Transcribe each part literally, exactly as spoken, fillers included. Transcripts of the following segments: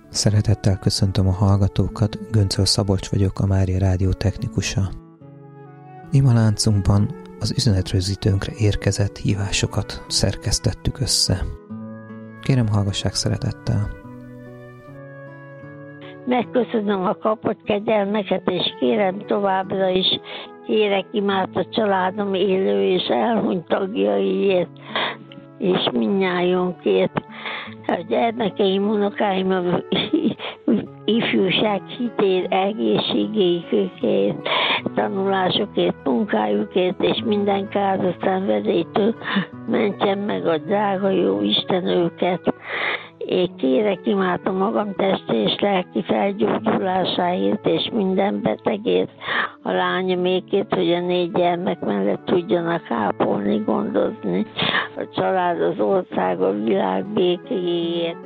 Szeretettel köszöntöm a hallgatókat, Göncöl Szabolcs vagyok, a Mária Rádió technikusa. Ima láncunkban az üzenetrögzítőnkre érkezett hívásokat szerkesztettük össze. Kérem, hallgassák szeretettel! Megköszönöm a kapott kegyelmeket, és kérem továbbra is, kérek imát a családom élő és elhunyt tagjaiért, és mindnyájunkért, a gyermekeim, unokáim, a ifjúság hitét, egészségéjükért, tanulásokért, munkájukért, és minden káros szenvedélytől mentsen meg a drága jó Isten őket. Én kérek imát a magam testi és lelki felgyógyulásáért, és minden betegért, a lányomékért, hogy a négy gyermek mellett tudjanak ápolni, gondozni, a család, az ország, a világ békéjéért.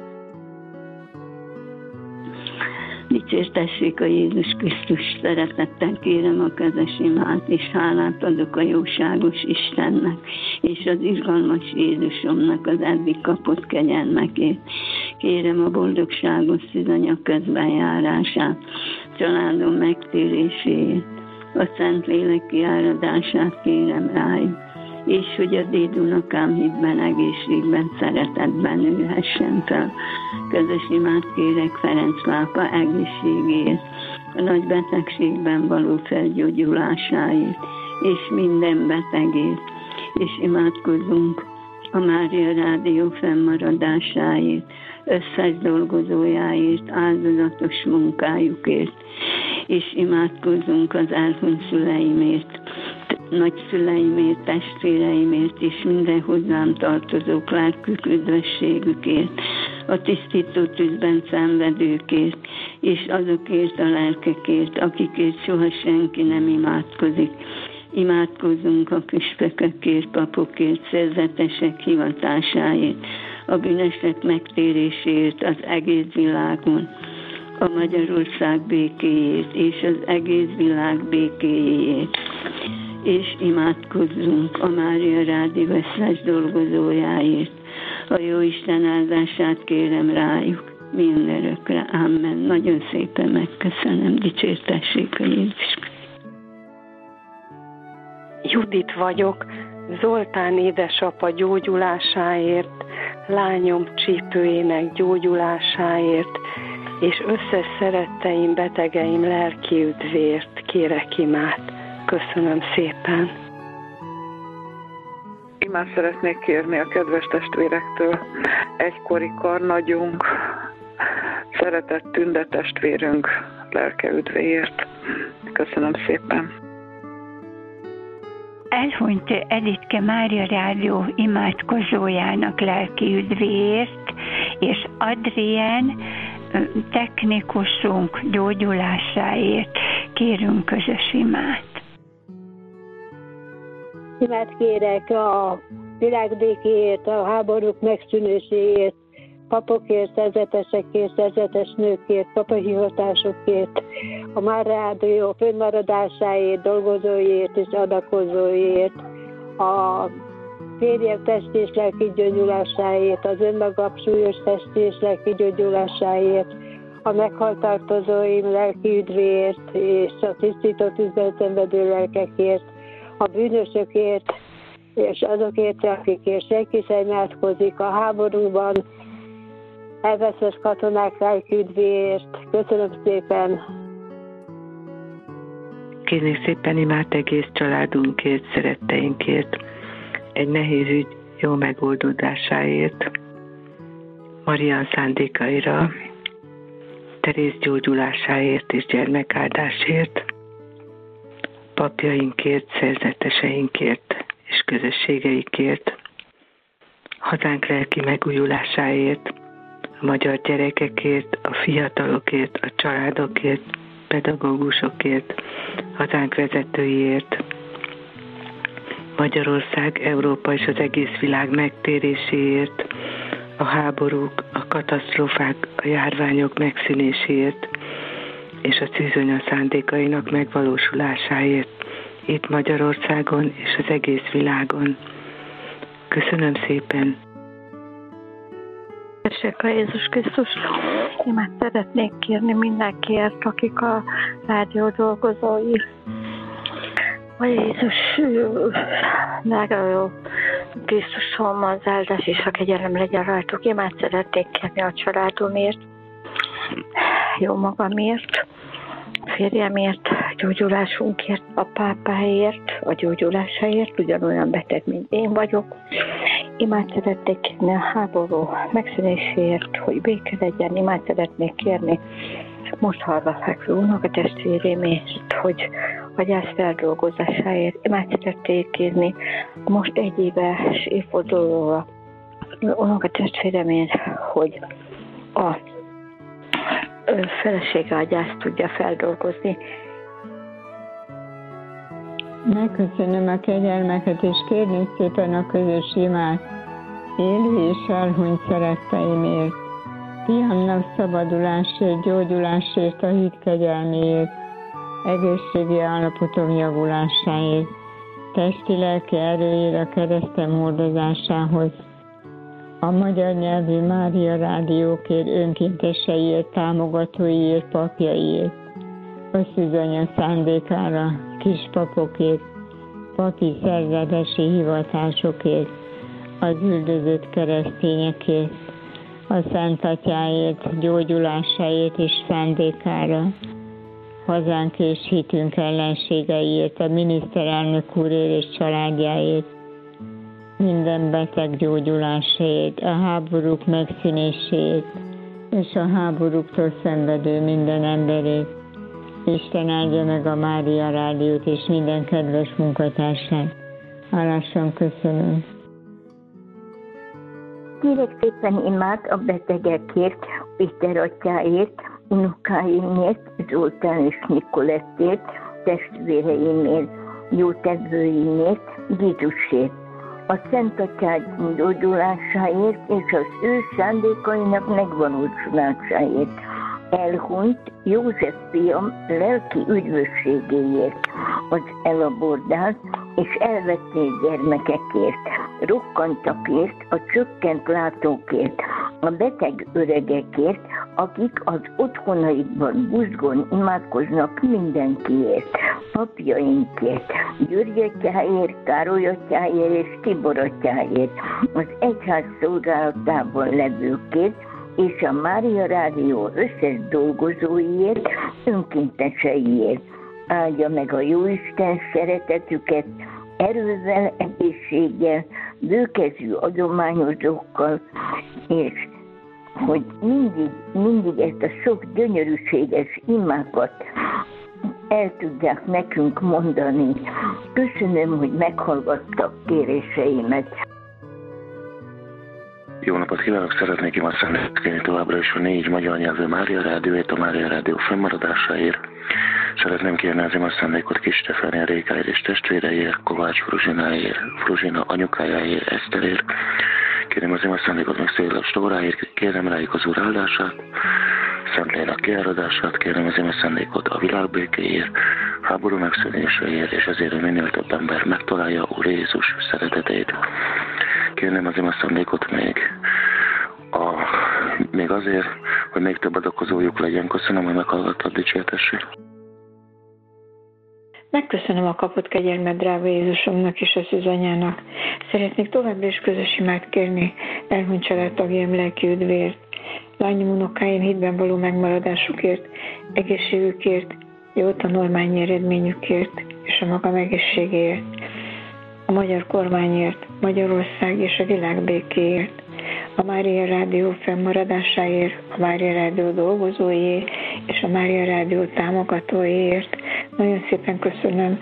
Dicsértessék a Jézus Krisztus, szeretettel kérem a kezes imát, és hálát adok a jóságos Istennek, és az izgalmas Jézusomnak az eddig kapott kegyelmekért. Kérem a boldogságos szűzanya közbenjárását, családom megtérését, a Szentlélek kiáradását kérem rájuk, és hogy a dédunokám hitben, egészségben, szeretetben nőhessen fel. Közös imát kérek Ferenc pápa egészségéért, a nagy betegségben való felgyógyulásáért, és minden betegért, és imádkozunk a Mária Rádió fennmaradásáért, összes dolgozójáért, áldozatos munkájukért, és imádkozunk az elhunyt szüleimért, nagyszüleimért, testvéreimért és minden hozzám tartozók lelkük üdvösségükért, a tisztító tűzben szenvedőkért, és azokért a lelkekért, akikért soha senki nem imádkozik. Imádkozunk a püspökökért, papokért, szerzetesek hivatásáért, a bűnösök megtéréséért az egész világon, a Magyarország békéjét és az egész világ békéjéért. És imádkozzunk a Mária Rádió összes dolgozójáért. A Jóisten áldását kérem rájuk mindörökre. Amen. Nagyon szépen megköszönöm. Dicsértessék a Jézus. Judit vagyok, Zoltán édesapa gyógyulásáért, lányom csípőjének gyógyulásáért, és összes szeretteim, betegeim lelki üdvért kérek imát. Köszönöm szépen. Imát szeretnék kérni a kedves testvérektől. Egykori karnagyunk, szeretett Tünde testvérünk lelke üdvéért. Köszönöm szépen. Elhunyt Editke Mária Rádió imádkozójának lelki üdvéért, és Adrien technikusunk gyógyulásáért kérünk közös imát. Imát kérek a világbékéért, a háborúk megszűnéséért, papokért, szerzetesekért, szerzetes nőkért, papahivatásokért, a Mária Rádió fönnmaradásáért, dolgozóért és adakozóért, a férjem testi és lelki gyógyulásáért, az önmagam súlyos testi és lelki gyógyulásáért, a meghalt tartozóim lelki üdvéért és a tisztító tűzben szenvedő lelkekért, a bűnösökért és azokért, akikért senki sem imádkozik, a háborúban elveszett katonák lelki üdvéért. Köszönöm szépen! Kérnék szépen imát egész családunkért, szeretteinkért, egy nehéz ügy jó megoldódásáért, Maria szándékaira, Teréz gyógyulásáért és gyermekáldásért, papjainkért, szerzeteseinkért és közösségeikért, hazánk lelki megújulásáért, a magyar gyerekekért, a fiatalokért, a családokért, pedagógusokért, hazánk vezetőiért, Magyarország, Európa és az egész világ megtéréséért, a háborúk, a katasztrófák, a járványok megszűnéséért és a szűzanya szándékainak megvalósulásáért itt Magyarországon és az egész világon. Köszönöm szépen! Tessék a Jézus Krisztus, én már szeretnék kérni mindenkiért, akik a rádió dolgozói. A Jézus legalább Krisztusom az áldás és a kegyelem legyen rajtuk. Én már szeretnék kérni a családomért, jó magamért, férjemért, gyógyulásunkért, a pápáért, a gyógyulásáért, ugyanolyan beteg, mint én vagyok. Imád szeretnék kérni a háború megszűnéséért, hogy béke legyen. Imád szeretnék kérni most halva fekvő unokatestvérémért, hogy a gyász feldolgozásáért. Imád szeretnék kérni most egy éves évfordulóra unokatestvéremért, hogy a felesége a gyászt tudja feldolgozni. Megköszönöm a kegyelmeket, és kérnék szépen a közös imát élő és elhunyt szeretteimért, fiamnak szabadulásért, gyógyulásért, a hit kegyelméért, egészségi állapotom javulásáért, testi-lelki erőért a keresztem hordozásához, a magyar nyelvű Mária rádiókért, önkénteseiért, támogatóiért, papjaiért, a szűzanya szándékára, kispapokért, papi szerzetesi hivatásokért, az üldözött keresztényekért, a Szent Atyáért, gyógyulásáért és szándékára, hazánk és hitünk ellenségeiért, a miniszterelnök úrért és családjáért, minden beteg gyógyulásáért, a háborúk megszűnéséért és a háborúktól szenvedő minden emberért. Isten áldja meg a Mária rádiót és minden kedves munkatársát. Hálásan köszönöm. Kérek szépen imát a betegekért, Péter atyáért, unokáimért, Zoltán és Nikolettért, testvéreimért, jótevőimért, Jézusért. A Szent Atyád gyógyulásáért és az ő szándékainak megvalósulásáért. Elhunyt József fiam lelki üdvösségéért, az elabordált és elvették gyermekekért, rokkantakért, a csökkent látókért, a beteg öregekért, akik az otthonaikban buzgón imádkoznak mindenkiért, papjainkért, György atyáért, Károly atyáért és Tibor atyáért, az egyház szolgálatában levőkért, és a Mária Rádió összes dolgozóiért, önkénteseiért. Áldja meg a Jóisten szeretetüket, erővel, egészséggel, bőkezű adományozókkal, és hogy mindig, mindig ezt a sok gyönyörűséges imákat el tudják nekünk mondani. Köszönöm, hogy meghallgattak kéréseimet. Jó napot kívánok! Szeretnék imádkozni kérni továbbra is a négy magyar nyelvű Mária Rádióért, a Mária Rádió fennmaradásáért. Szeretném kérni az imaszándékot Kis Stefánia Rékáért és testvéreiért, Kovács Fruzsináért, Fruzsina anyukájáért, Eszterért. Kérem az imaszándékot meg Széles Tóráért, kérem rájuk az Úr áldását, Szentlélek kiáradását, kérem az imaszándékot a világbékéért, háború megszűnéséért, és ezért, hogy minél több ember megtalálja Úr Jézus szeretetét. Kérném az imaszándékot még, a, még azért, hogy még több adakozójuk legyen. Köszönöm, hogy meghallgattad, dicsértessék. Megköszönöm a kapott kegyelmet drága Jézusomnak és a szűzanyának. Szeretnék továbbra is közös imát kérni elhunyt családtagjaim lelki üdvért, lányom unokáim hitben való megmaradásukért, egészségükért, jó tanulmányi eredményükért és a magam egészségéért, a magyar kormányért, Magyarország és a világ békéért, a Mária Rádió fennmaradásáért, a Mária Rádió dolgozóiért és a Mária Rádió támogatóiért. Nagyon szépen köszönöm.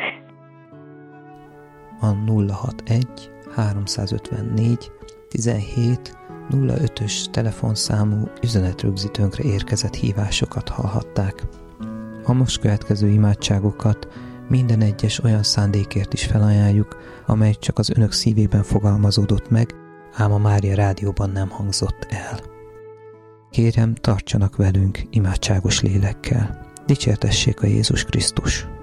A nulla hatvanegy háromszázötvennégy tizenhét nulla ötös telefonszámú üzenetrögzítőnkre érkezett hívásokat hallhatták. A most következő imádságokat minden egyes olyan szándékért is felajánljuk, amely csak az önök szívében fogalmazódott meg, ám a Mária Rádióban nem hangzott el. Kérem, tartsanak velünk imádságos lélekkel. Dicsértessék a Jézus Krisztus!